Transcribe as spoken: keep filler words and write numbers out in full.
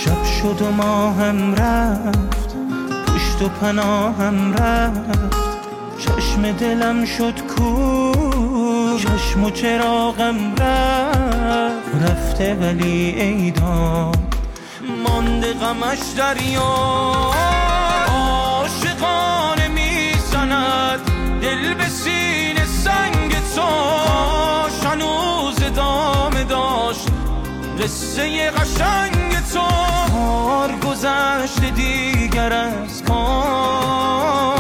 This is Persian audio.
شب شد و ماهم رفت، پشت و پناهم رفت، چشم دلم شد کور، چشم و چراغم رفت. رفته ولی ای داد مانده غمش دریا، عاشقانه میزند دل به سینه سنگ تو. هنوز ادامه داشت قصه قشنگ تو. کار گذشته دیگر از کار